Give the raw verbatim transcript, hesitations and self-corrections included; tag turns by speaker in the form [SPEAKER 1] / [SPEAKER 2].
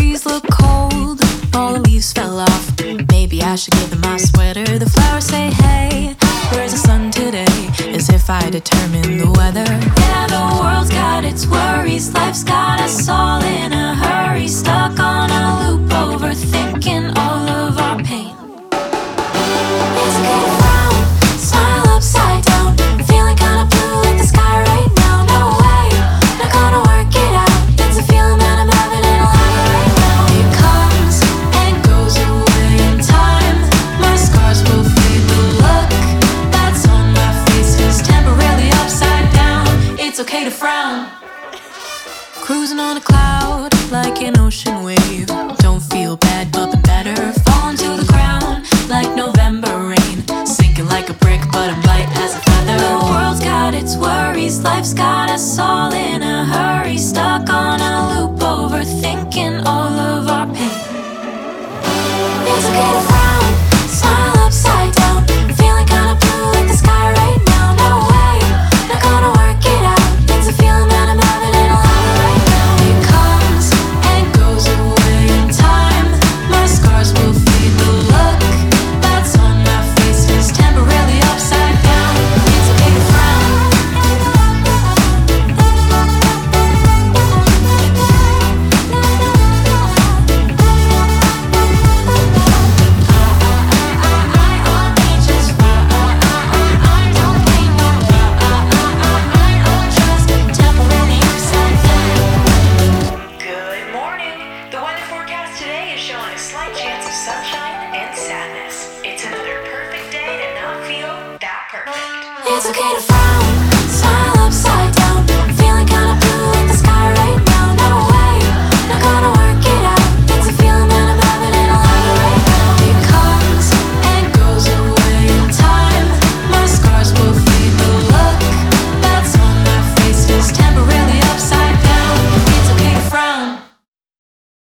[SPEAKER 1] trees look cold, all the leaves fell off. Maybe I should give them my sweater. The flowers say, hey, where's the sun today? As if I determine the weather. Yeah, the world's got its worries. Life's got us all in a hurry, stuck on a loop, overthinking all of our pain. It's okay to frown, smile upside down, feeling kinda blue like the sky right now. No way, not gonna work it out. It's a feeling that I'm having and I'll have it right now. It comes and goes away in time. My scars will fade, the look that's on my face is temporarily upside down. It's okay to frown. Cruising on a cloud like an ocean wave. Don't feel bad, but been better. Falling to the ground like November rain. Sinking like a brick, but I'm light as a feather. The world's got its worries. Life's got us all in a hurry, stuck on a loop, overthinking all of our pain. It's okay to